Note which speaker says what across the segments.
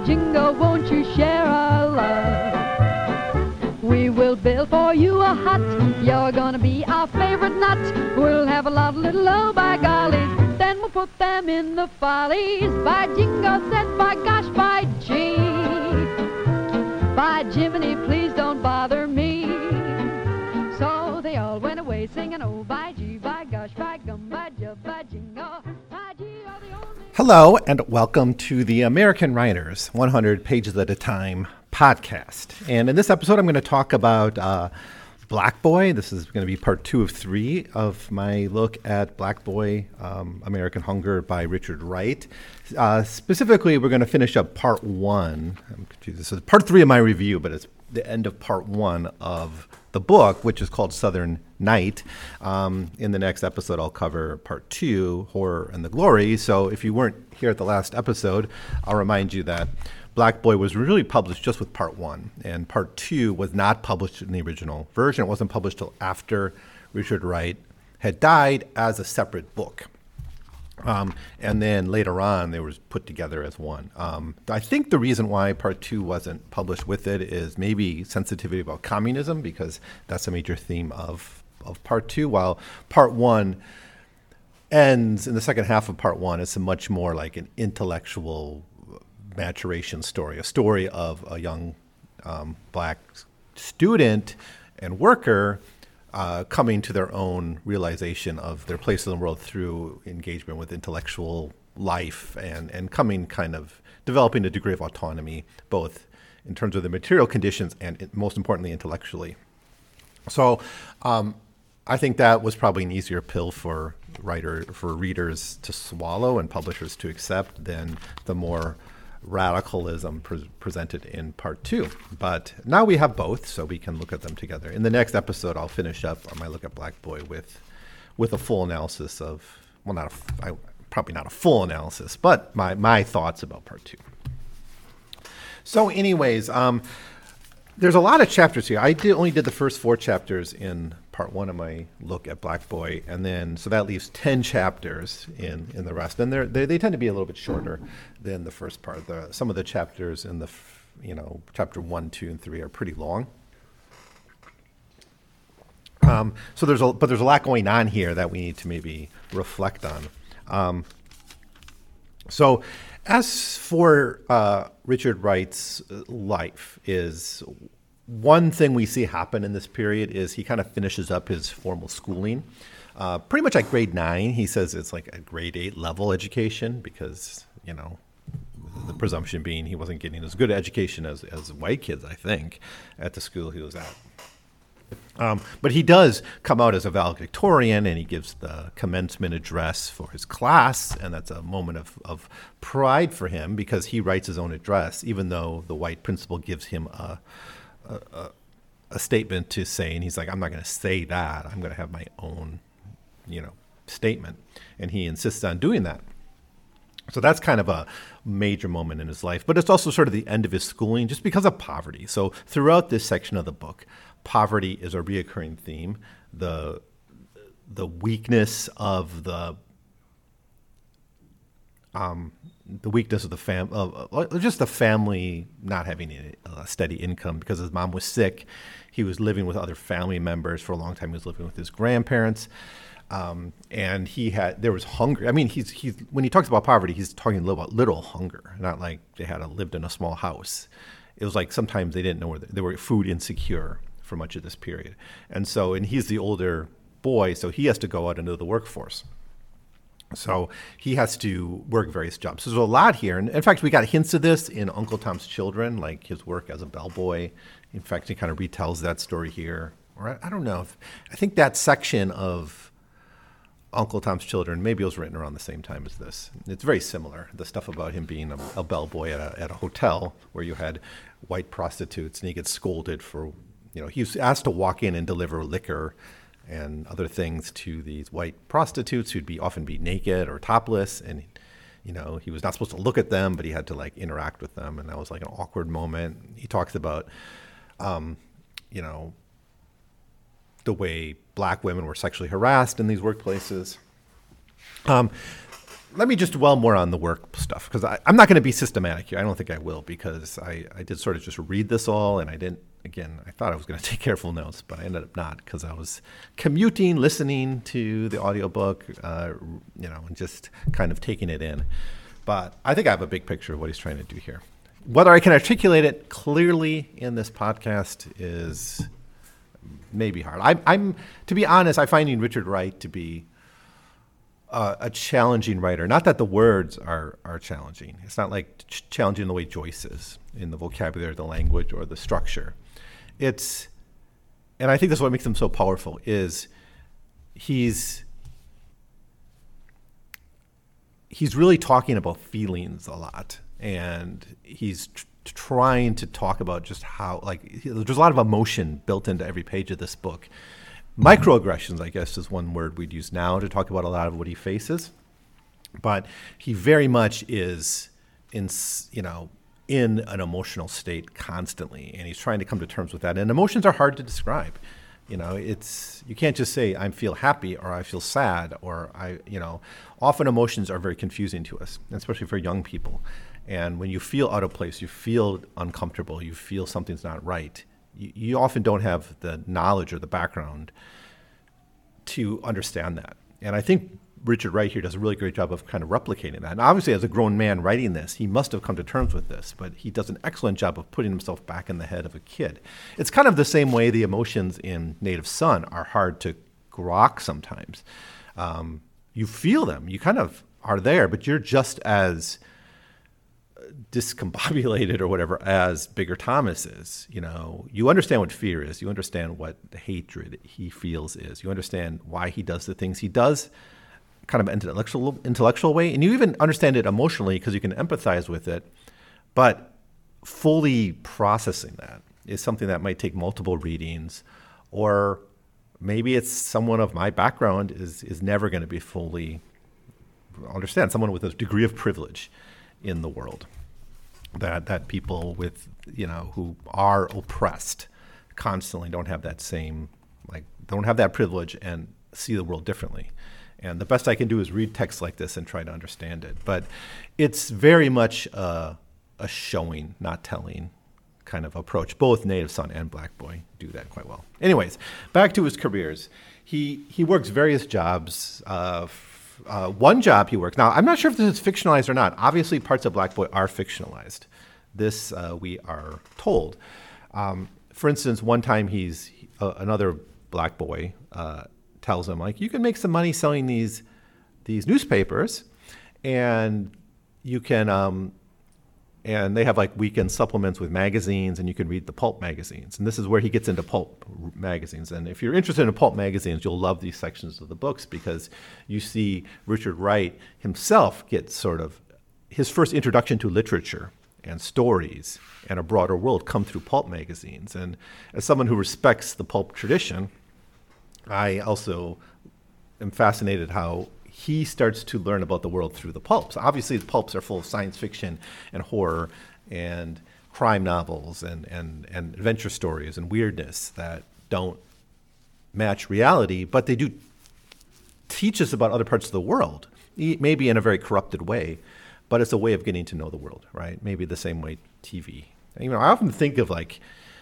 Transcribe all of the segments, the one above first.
Speaker 1: Jingo, won't you share our love? We will build for you a hut. You're gonna be our favorite nut. We'll have a lot of little oh by gollies. Then we'll put them in the follies. By Jingo said, by gosh, by gee. By Jiminy, please don't bother me. So they all went away singing oh by gee, by gosh, by gum, by jub, by jingo, by gee.
Speaker 2: Hello and welcome to the American Writers 100 Pages at a Time podcast. And in this episode, I'm going to talk about Black Boy. This is going to be part 2 of 3 of my look at Black Boy, American Hunger by Richard Wright. Specifically, we're going to finish up part 1. I'm confused. This is part 3 of my review, but it's the end of part 1 of the book, which is called Southern Night. In the next episode, I'll cover part 2, Horror and the Glory. So if you weren't here at the last episode, I'll remind you that Black Boy was really published just with part 1, and part 2 was not published in the original version. It wasn't published till after Richard Wright had died as a separate book. And then later on, they were put together as one. I think the reason why part 2 wasn't published with it is maybe sensitivity about communism, because that's a major theme of part 2, while part 1 ends in the second half of part 1. It's a much more like an intellectual maturation story, a story of a young black student and worker coming to their own realization of their place in the world through engagement with intellectual life and coming kind of developing a degree of autonomy, both in terms of the material conditions and most importantly, intellectually. So I think that was probably an easier pill for readers to swallow and publishers to accept than the more radicalism presented in part 2. But now we have both, so we can look at them together. In the next episode, I'll finish up on my look at Black Boy with a full analysis of, well, probably not a full analysis, but my thoughts about part 2. So anyways, there's a lot of chapters here. I only did the first 4 chapters in part 1 of my look at Black Boy, and then so that leaves 10 chapters in the rest. And they tend to be a little bit shorter than the first part. Some of the chapters in the chapter 1, 2, and 3 are pretty long. So there's a lot going on here that we need to maybe reflect on. So as for Richard Wright's life, is one thing we see happen in this period is he kind of finishes up his formal schooling. Pretty much at grade 9, he says it's like a grade 8 level education because, the presumption being he wasn't getting as good an education as white kids, I think, at the school he was at. But he does come out as a valedictorian, and he gives the commencement address for his class, and that's a moment of pride for him because he writes his own address, even though the white principal gives him a statement to say, and he's like, I'm not going to say that. I'm going to have my own, statement. And he insists on doing that. So that's kind of a major moment in his life. But it's also sort of the end of his schooling just because of poverty. So throughout this section of the book, poverty is a reoccurring theme. The weakness of the weakness of the just the family not having a steady income because his mom was sick. He was living with other family members for a long time. He was living with his grandparents, and there was hunger. I mean, he's when he talks about poverty, he's talking about literal hunger, not like they lived in a small house. It was like sometimes they didn't know where they were food insecure for much of this period, and he's the older boy, so he has to go out into the workforce. So he has to work various jobs. So there's a lot here. And in fact, we got hints of this in Uncle Tom's Children, like his work as a bellboy. In fact, he kind of retells that story here. Or I don't know. I think that section of Uncle Tom's Children, maybe it was written around the same time as this. It's very similar. The stuff about him being a bellboy at a hotel where you had white prostitutes and he gets scolded for, he was asked to walk in and deliver liquor and other things to these white prostitutes who'd often be naked or topless, and he was not supposed to look at them, but he had to interact with them, and that was like an awkward moment. He talks about, the way black women were sexually harassed in these workplaces. let me just dwell more on the work stuff, because I'm not going to be systematic here. I don't think I will, because I did sort of just read this all, and I didn't. Again, I thought I was going to take careful notes, but I ended up not, because I was commuting, listening to the audiobook, and just kind of taking it in. But I think I have a big picture of what he's trying to do here. Whether I can articulate it clearly in this podcast is maybe hard. I'm to be honest, I find Richard Wright to be a challenging writer. Not that the words are challenging. It's not like challenging the way Joyce is in the vocabulary, the language, or the structure. And I think that's what makes him so powerful, is he's really talking about feelings a lot, and he's trying to talk about just how, there's a lot of emotion built into every page of this book. Microaggressions, I guess, is one word we'd use now to talk about a lot of what he faces. But he very much is in an emotional state constantly, and he's trying to come to terms with that. And emotions are hard to describe. You can't just say I feel happy or I feel sad, or often emotions are very confusing to us, especially for young people. And when you feel out of place, you feel uncomfortable, you feel something's not right, you often don't have the knowledge or the background to understand that. And I think Richard Wright here does a really great job of kind of replicating that. And obviously, as a grown man writing this, he must have come to terms with this, but he does an excellent job of putting himself back in the head of a kid. It's kind of the same way the emotions in Native Son are hard to grok sometimes. You feel them, you kind of are there, but you're just as discombobulated or whatever as Bigger Thomas is. You understand what fear is, you understand what the hatred he feels is, you understand why he does the things he does, kind of intellectual way, and you even understand it emotionally because you can empathize with it. But fully processing that is something that might take multiple readings, or maybe it's someone of my background is never going to be fully understand, someone with a degree of privilege in the world, that people with who are oppressed constantly don't have that same, don't have that privilege and see the world differently. And the best I can do is read texts like this and try to understand it. But it's very much a showing, not telling kind of approach. Both Native Son and Black Boy do that quite well. Anyways, back to his careers. He works various jobs. One job he works. Now, I'm not sure if this is fictionalized or not. Obviously, parts of Black Boy are fictionalized. This we are told. For instance, one time another Black Boy tells him, you can make some money selling these newspapers, and you can and they have weekend supplements with magazines, and you can read the pulp magazines. And this is where he gets into pulp magazines. And if you're interested in pulp magazines, you'll love these sections of the books, because you see Richard Wright himself get sort of his first introduction to literature and stories and a broader world come through pulp magazines. And as someone who respects the pulp tradition, I also am fascinated how he starts to learn about the world through the pulps. Obviously, the pulps are full of science fiction and horror and crime novels and adventure stories and weirdness that don't match reality, but they do teach us about other parts of the world, maybe in a very corrupted way, but it's a way of getting to know the world, right? Maybe the same way TV. I often think of like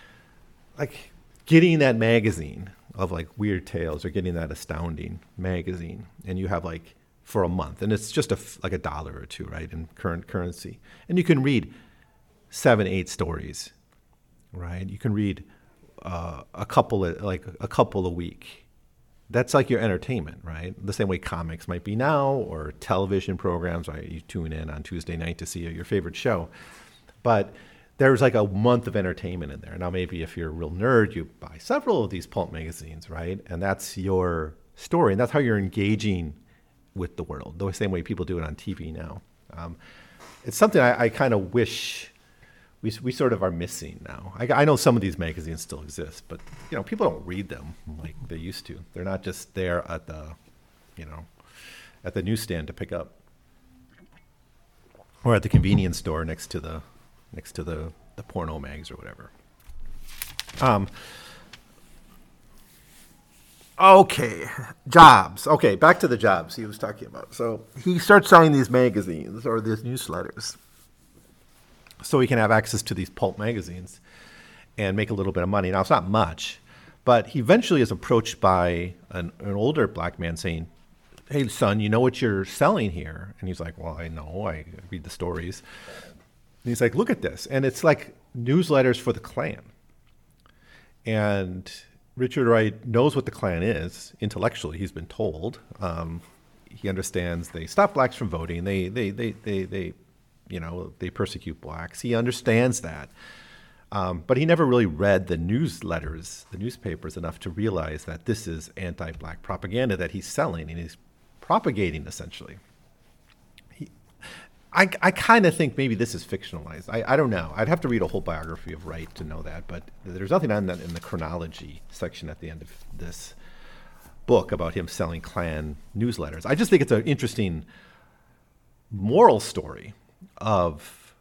Speaker 2: getting that magazine of Weird Tales, or getting that Astounding magazine, and you have for a month, and it's just $1 or $2, right, in current currency, and you can read 7-8 stories, right? You can read a couple a week. That's your entertainment, right? The same way comics might be now, or television programs, right? You tune in on Tuesday night to see your favorite show, but there's a month of entertainment in there. Now, maybe if you're a real nerd, you buy several of these pulp magazines, right? And that's your story, and that's how you're engaging with the world, the same way people do it on TV now. It's something I kind of wish we sort of are missing now. I know some of these magazines still exist, but people don't read them like they used to. They're not just there at the newsstand to pick up, or at the convenience store next to the porno mags or whatever. Okay, jobs. Okay, back to the jobs he was talking about. So he starts selling these magazines or these newsletters so he can have access to these pulp magazines and make a little bit of money. Now, it's not much, but he eventually is approached by an older black man saying, hey, son, you know what you're selling here? And he's like, well, I know. I read the stories. And he's like, look at this. And it's like newsletters for the Klan. And Richard Wright knows what the Klan is intellectually. He's been told. He understands they stop blacks from voting. They persecute blacks. He understands that. But he never really read the newsletters, the newspapers, enough to realize that this is anti-black propaganda that he's selling and he's propagating, essentially. I kind of think maybe this is fictionalized. I don't know. I'd have to read a whole biography of Wright to know that, but there's nothing on that in the chronology section at the end of this book about him selling Klan newsletters. I just think it's an interesting moral story of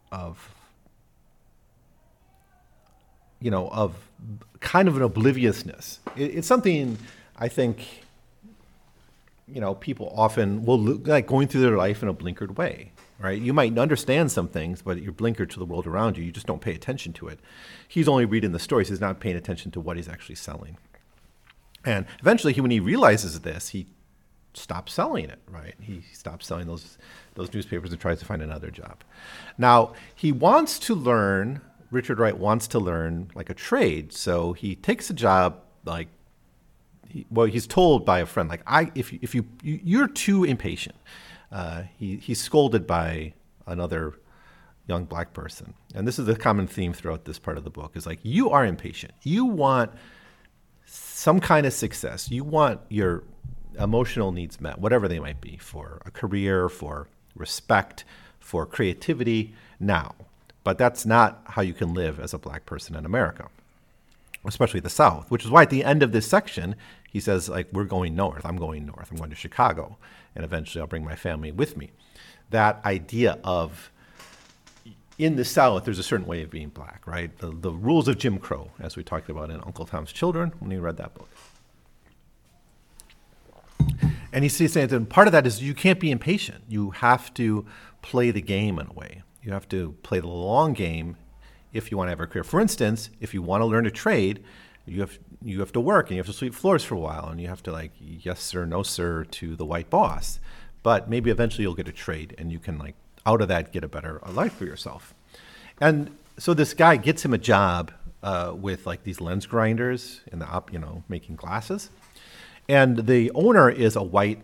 Speaker 2: kind of an obliviousness. It's something I think, people often will look like going through their life in a blinkered way, right? You might understand some things, but you're blinkered to the world around you. You just don't pay attention to it. He's only reading the stories. He's not paying attention to what he's actually selling. And eventually, when he realizes this, he stops selling it, right? He stops selling those newspapers and tries to find another job. Now, Richard Wright wants to learn like a trade. So he takes a job he's told by a friend, if you're too impatient. He's scolded by another young black person. And this is a common theme throughout this part of the book, is like, you are impatient. You want some kind of success. You want your emotional needs met, whatever they might be, for a career, for respect, for creativity now. But that's not how you can live as a black person in America, especially the South, which is why at the end of this section, he says, we're going north. I'm going north. I'm going to Chicago, and eventually I'll bring my family with me. That idea of, in the South, there's a certain way of being black, right? The rules of Jim Crow, as we talked about in Uncle Tom's Children when we read that book. And he's saying that part of that is you can't be impatient. You have to play the game in a way. You have to play the long game if you want to have a career. For instance, if you want to learn a trade, you have to work and you have to sweep floors for a while and you have to yes sir, no sir to the white boss. But maybe eventually you'll get a trade and you can out of that get a better life for yourself. And so this guy gets him a job with these lens grinders in the making glasses. And the owner is a white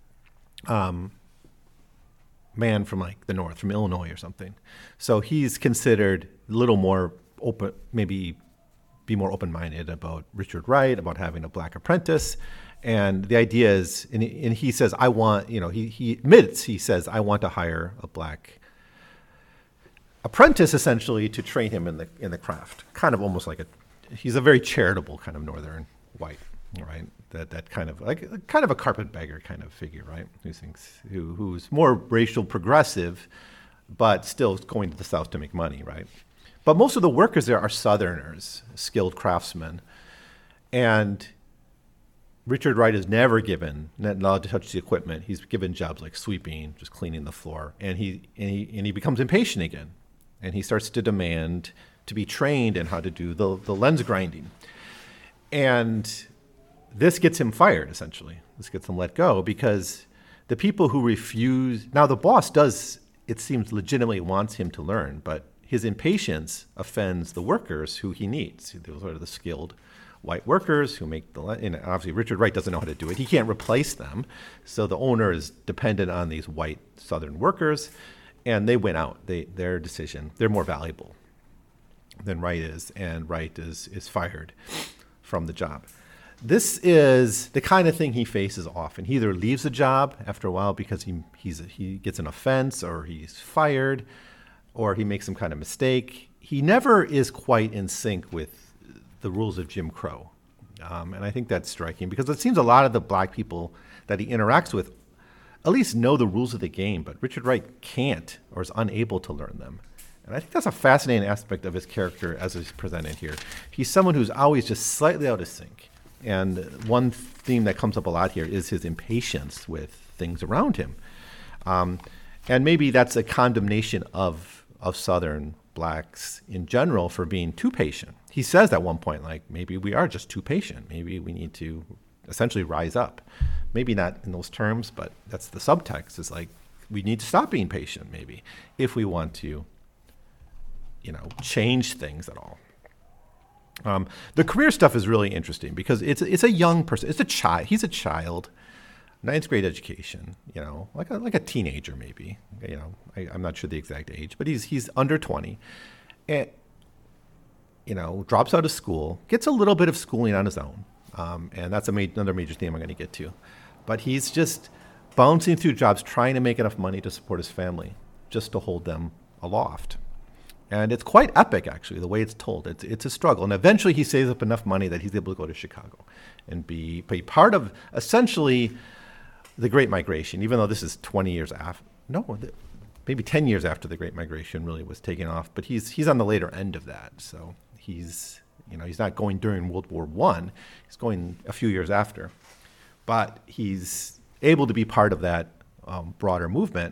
Speaker 2: man from the north, from Illinois or something. So he's considered a little more open, maybe be more open-minded about Richard Wright, about having a black apprentice. And the idea is, and he says, I want, he admits, he says, I want to hire a black apprentice essentially to train him in the craft. Kind of almost he's a very charitable kind of northern white, right? That kind of a carpetbagger kind of figure, right? Who's more racial progressive, but still going to the South to make money, right? But most of the workers there are Southerners, skilled craftsmen, and Richard Wright is not allowed to touch the equipment. He's given jobs like sweeping, just cleaning the floor, and he becomes impatient again, and he starts to demand to be trained in how to do the lens grinding, and this gets him fired, essentially. This gets him let go because the people who refuse... Now, the boss does, it seems, legitimately wants him to learn, but his impatience offends the workers who he needs. Those are the skilled white workers who make and obviously, Richard Wright doesn't know how to do it. He can't replace them. So the owner is dependent on these white Southern workers, and they win out. Their decision, they're more valuable than Wright is, and Wright is fired from the job. This is the kind of thing he faces often. He either leaves a job after a while because he gets an offense, or he's fired, or he makes some kind of mistake. He never is quite in sync with the rules of Jim Crow. And I think that's striking because it seems a lot of the black people that he interacts with at least know the rules of the game, but Richard Wright can't or is unable to learn them. And I think that's a fascinating aspect of his character as he's presented here. He's someone who's always just slightly out of sync And one theme that comes up a lot here is his impatience with things around him. And maybe that's a condemnation of Southern blacks in general for being too patient. He says at one point, like, maybe we are just too patient. Maybe we need to essentially rise up. Maybe not in those terms, but that's the subtext, is like, we need to stop being patient, maybe, if we want to, change things at all. The career stuff is really interesting because it's a young person. It's a child. He's a child, 9th grade education, like a teenager maybe. I'm not sure the exact age, but he's under 20, and drops out of school, gets a little bit of schooling on his own, and that's another major theme I'm going to get to. But he's just bouncing through jobs, trying to make enough money to support his family, just to hold them aloft. And it's quite epic, actually, the way it's told. It's a struggle. And eventually he saves up enough money that he's able to go to Chicago and be part of, essentially, the Great Migration, even though this is 20 years after. No, maybe 10 years after the Great Migration really was taken off. But he's on the later end of that. So he's not going during World War I. He's going a few years after. But he's able to be part of that broader movement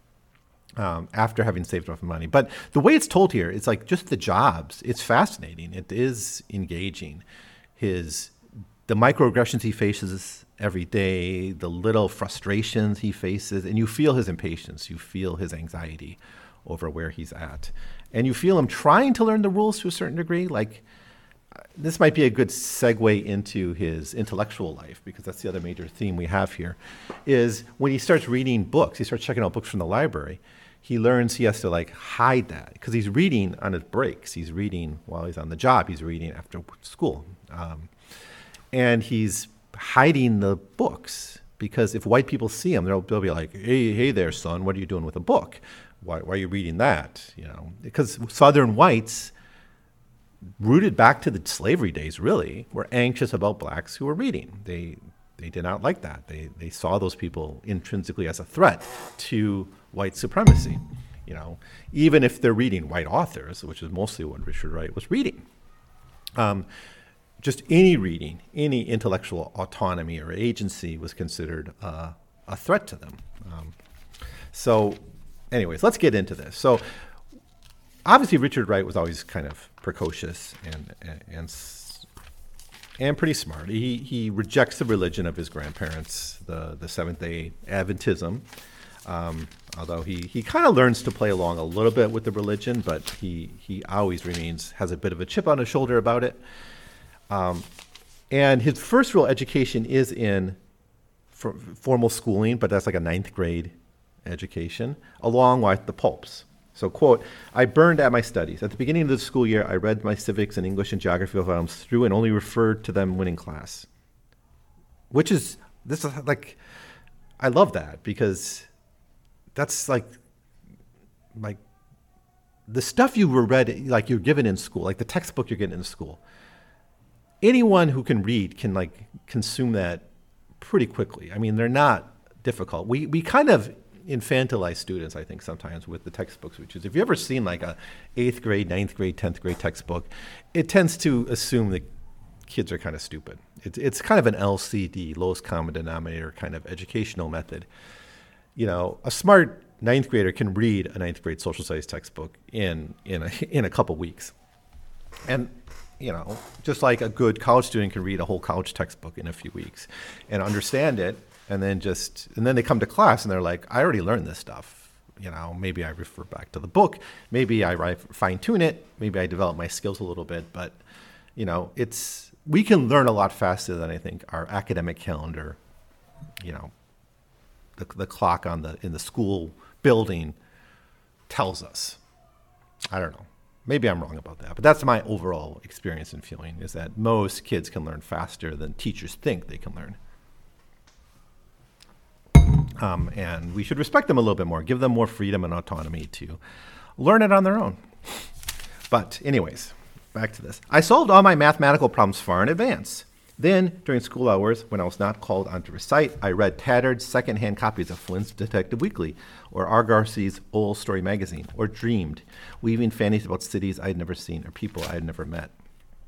Speaker 2: after having saved enough money. But the way it's told here, it's like just the jobs. It's fascinating. It is engaging. The microaggressions he faces every day, the little frustrations he faces, and you feel his impatience. You feel his anxiety over where he's at. And you feel him trying to learn the rules to a certain degree. Like, this might be a good segue into his intellectual life, because that's the other major theme we have here, is when he starts reading books, he starts checking out books from the library, he learns he has to hide that, because he's reading on his breaks. He's reading while he's on the job. He's reading after school. And he's hiding the books, because if white people see him, they'll be like, hey there, son, what are you doing with a book? Why are you reading that? Because Southern whites, rooted back to the slavery days, really, were anxious about blacks who were reading. They did not like that. They saw those people intrinsically as a threat to white supremacy. Even if they're reading white authors, which is mostly what Richard Wright was reading. Just any reading, any intellectual autonomy or agency was considered a threat to them. So, anyways, let's get into this. So, obviously, Richard Wright was always kind of precocious and pretty smart. He rejects the religion of his grandparents, the Seventh-day Adventism, although he kind of learns to play along a little bit with the religion, but he always has a bit of a chip on his shoulder about it. And his first real education is in formal schooling, but that's like a 9th grade education, along with the Popes. So, quote, I burned at my studies. At the beginning of the school year, I read my civics and English and geography volumes through and only referred to them when in class. I love that, because that's like the stuff you were read, like you're given in school, like the textbook you're getting in school. Anyone who can read can consume that pretty quickly. I mean, they're not difficult. We kind of infantilize students, I think, sometimes with the textbooks, which is, if you've ever seen a 8th grade, 9th grade, 10th grade textbook, it tends to assume that kids are kind of stupid. It's kind of an LCD, lowest common denominator kind of educational method. A smart 9th grader can read a 9th grade social studies textbook in a couple weeks. And just like a good college student can read a whole college textbook in a few weeks and understand it, and then they come to class and they're like, I already learned this stuff. Maybe I refer back to the book, maybe I fine tune it, maybe I develop my skills a little bit, but we can learn a lot faster than I think our academic calendar, the clock in the school building tells us. I don't know. Maybe I'm wrong about that, but that's my overall experience and feeling, is that most kids can learn faster than teachers think they can learn. And we should respect them a little bit more, give them more freedom and autonomy to learn it on their own. But anyways, back to this. I solved all my mathematical problems far in advance. Then, during school hours, when I was not called on to recite, I read tattered secondhand copies of Flynn's Detective Weekly, or R. Garcia's Old Story magazine, or dreamed, weaving fancies about cities I had never seen or people I had never met.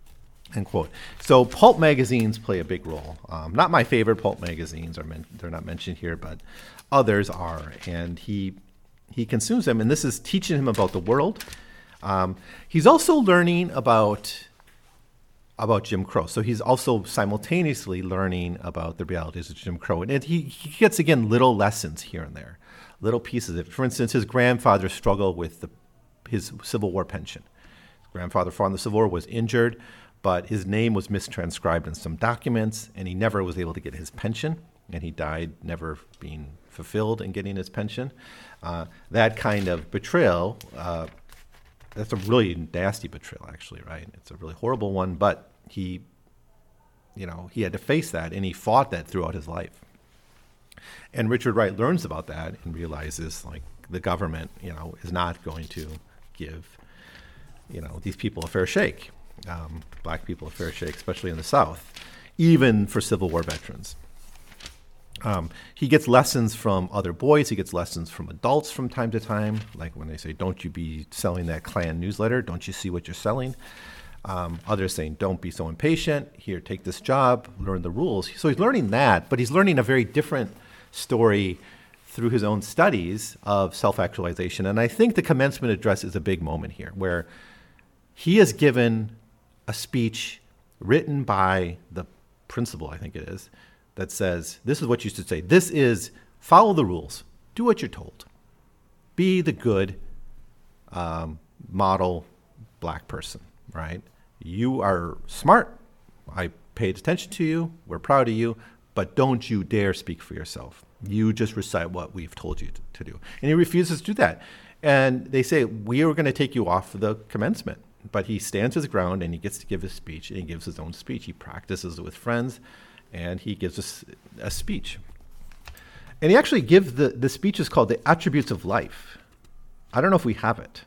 Speaker 2: End quote. So pulp magazines play a big role. Not my favorite pulp magazines, they're not mentioned here, but others are. And he consumes them, and this is teaching him about the world. He's also learning about Jim Crow. So he's also simultaneously learning about the realities of Jim Crow. And he gets, again, little lessons here and there, little pieces of it. For instance, his grandfather struggled with his Civil War pension. His grandfather fought in the Civil War, was injured, but his name was mistranscribed in some documents, and he never was able to get his pension, and he died never being fulfilled in getting his pension. That kind of betrayal, that's a really nasty betrayal, actually, right? It's a really horrible one, but he had to face that, and he fought that throughout his life. And Richard Wright learns about that and realizes, like, the government, is not going to give, these people a fair shake. Black people a fair shake, especially in the South, even for Civil War veterans. He gets lessons from other boys. He gets lessons from adults from time to time, like when they say, don't you be selling that Klan newsletter? Don't you see what you're selling? Others saying, don't be so impatient. Here, take this job, learn the rules. So he's learning that, but he's learning a very different story through his own studies of self-actualization. And I think the commencement address is a big moment here, where he is given a speech written by the principal, I think it is, that says, this is what you should say. This is, follow the rules. Do what you're told. Be the good model black person, right? You are smart. I paid attention to you. We're proud of you. But don't you dare speak for yourself. You just recite what we've told you to do. And he refuses to do that. And they say, we are going to take you off the commencement. But he stands his ground, and he gets to give his speech, and he gives his own speech. He practices with friends, and he gives us a speech. And he actually gives the speech is called The Attributes of Life. I don't know if we have it.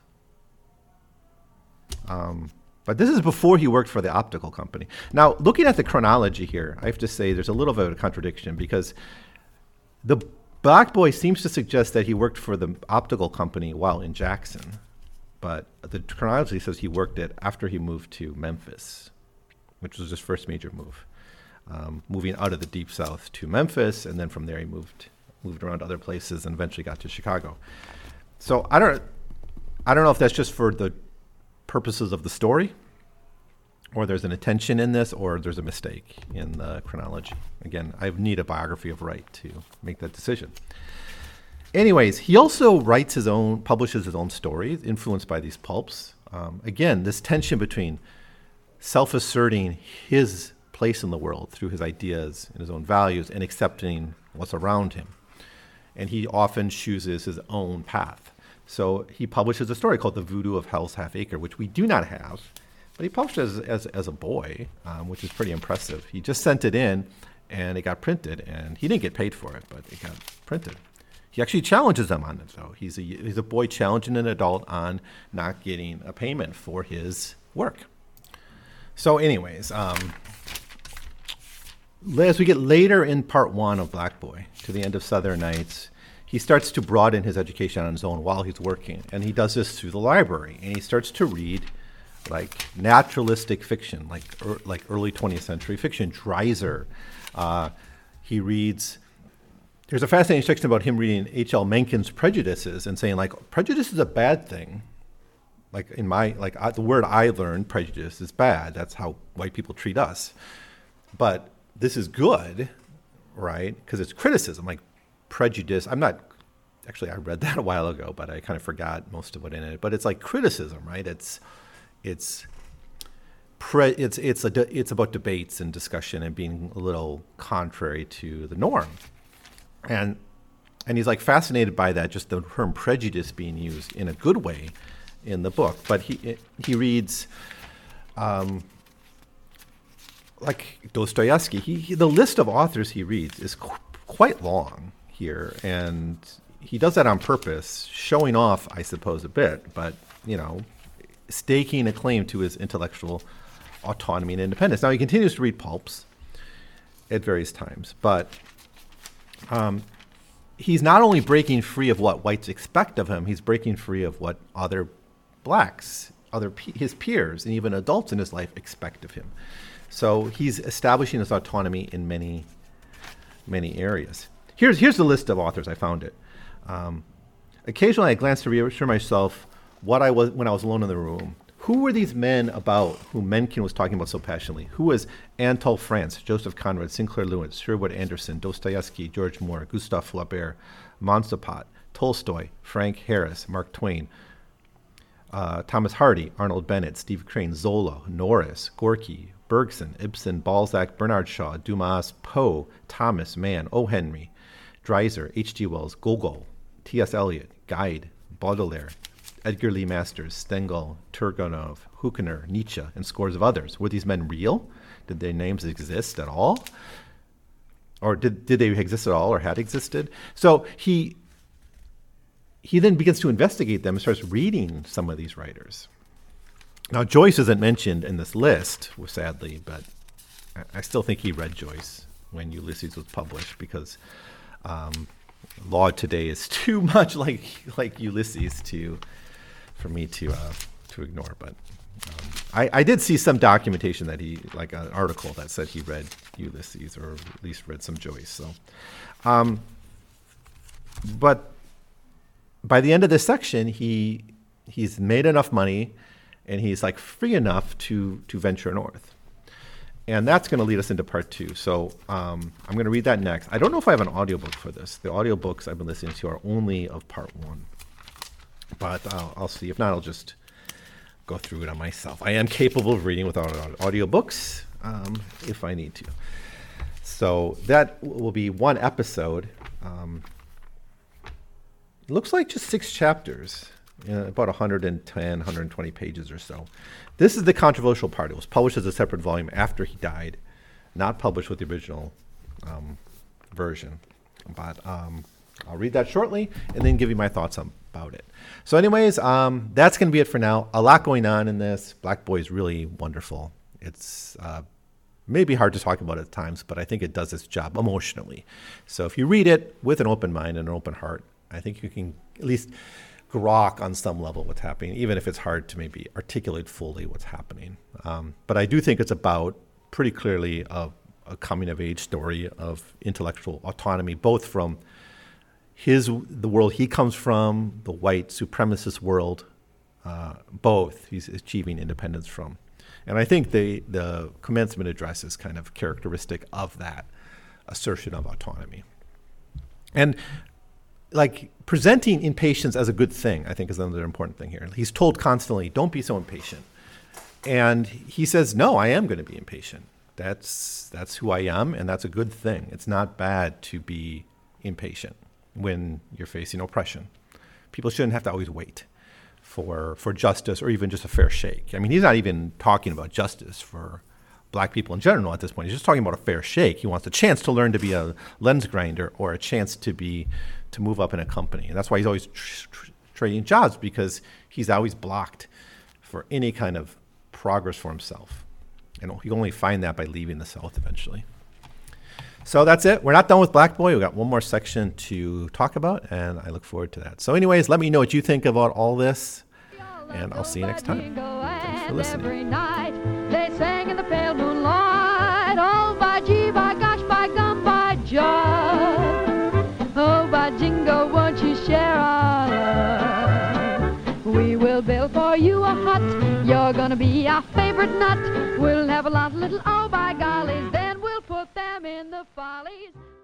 Speaker 2: But this is before he worked for the optical company. Now, looking at the chronology here, I have to say there's a little bit of a contradiction, because the Black Boy seems to suggest that he worked for the optical company while in Jackson. But the chronology says he worked it after he moved to Memphis, which was his first major move, moving out of the Deep South to Memphis, and then from there he moved around other places and eventually got to Chicago. So I don't know if that's just for the purposes of the story, or there's an intention in this, or there's a mistake in the chronology. Again, I need a biography of Wright to make that decision. Anyways, he also publishes his own stories, influenced by these pulps. Again, this tension between self-asserting his place in the world through his ideas and his own values, and accepting what's around him. And he often chooses his own path. So he publishes a story called The Voodoo of Hell's Half Acre, which we do not have, but he published it as a boy, which is pretty impressive. He just sent it in, and it got printed, and he didn't get paid for it, but it got printed. He actually challenges them on it, though. He's a boy challenging an adult on not getting a payment for his work. So anyways, as we get later in part one of Black Boy, to the end of Southern Nights, he starts to broaden his education on his own while he's working. And he does this through the library. And he starts to read like naturalistic fiction, like early 20th century fiction, Dreiser. He reads... There's a fascinating section about him reading H.L. Mencken's Prejudices and saying, like, prejudice is a bad thing. Like, the word I learned, prejudice, is bad. That's how white people treat us. But this is good, right? Because it's criticism, like prejudice. I read that a while ago, but I kind of forgot most of what in it. But it's like criticism, right? It's about debates and discussion and being a little contrary to the norm. And he's like fascinated by that, just the term prejudice being used in a good way in the book. But he reads like Dostoevsky. The list of authors he reads is quite long here, and he does that on purpose, showing off, I suppose, a bit, but staking a claim to his intellectual autonomy and independence. Now he continues to read pulps at various times, but he's not only breaking free of what whites expect of him, he's breaking free of what other blacks his peers and even adults in his life expect of him. So he's establishing his autonomy in many, many areas. Here's the list of authors. I found it. Occasionally, I glance to reassure myself what I was when I was alone in the room. Who were these men about whom Mencken was talking about so passionately? Who was Anatole France, Joseph Conrad, Sinclair Lewis, Sherwood Anderson, Dostoevsky, George Moore, Gustave Flaubert, Montesquieu, Tolstoy, Frank Harris, Mark Twain, Thomas Hardy, Arnold Bennett, Steve Crane, Zola, Norris, Gorky, Bergson, Ibsen, Balzac, Bernard Shaw, Dumas, Poe, Thomas Mann, O. Henry, Dreiser, H.G. Wells, Gogol, T.S. Eliot, Guide, Baudelaire, Edgar Lee Masters, Stengel, Turgenev, Huckner, Nietzsche, and scores of others. Were these men real? Did their names exist at all? Or did they exist at all or had existed? So he then begins to investigate them and starts reading some of these writers. Now, Joyce isn't mentioned in this list, sadly, but I still think he read Joyce when Ulysses was published because Law Today is too much like Ulysses for me to ignore. But I did see some documentation that he, like an article that said he read Ulysses or at least read some Joyce. So, but by the end of this section, he's made enough money and he's like free enough to venture north. And that's going to lead us into part 2. So I'm going to read that next. I don't know if I have an audiobook for this. The audiobooks I've been listening to are only of part 1. But I'll see. If not, I'll just go through it on myself. I am capable of reading without audiobooks if I need to. So that will be one episode. It looks like just 6 chapters, about 110, 120 pages or so. This is the controversial part. It was published as a separate volume after he died, not published with the original version. But I'll read that shortly and then give you my thoughts about it. So anyways, that's going to be it for now. A lot going on in this. Black Boy is really wonderful. It's maybe hard to talk about at times, but I think it does its job emotionally. So if you read it with an open mind and an open heart, I think you can at least grok on some level what's happening, even if it's hard to maybe articulate fully what's happening. But I do think it's about pretty clearly a coming-of-age story of intellectual autonomy, both from the world he comes from, the white supremacist world, both he's achieving independence from. And I think the commencement address is kind of characteristic of that assertion of autonomy. And like presenting impatience as a good thing, I think is another important thing here. He's told constantly, don't be so impatient. And he says, no, I am going to be impatient. That's who I am, and that's a good thing. It's not bad to be impatient when you're facing oppression. People shouldn't have to always wait for justice or even just a fair shake. I mean, he's not even talking about justice for black people in general at this point. He's just talking about a fair shake. He wants a chance to learn to be a lens grinder or a chance to move up in a company. And that's why he's always trading jobs, because he's always blocked for any kind of progress for himself. And he'll only find that by leaving the South eventually. So that's it. We're not done with Black Boy. We've got one more section to talk about, and I look forward to that. So anyways, let me know what you think about all this, and I'll see you next time. Thanks for listening.
Speaker 1: Every night they sang in the pale moonlight. Oh, by gee, by gosh, by gum, by jive. Oh, by jingo, won't you share our love? We will build for you a hut. You're gonna be our favorite nut. We'll have a lot of little, oh, by golly, then we'll put them in the follies.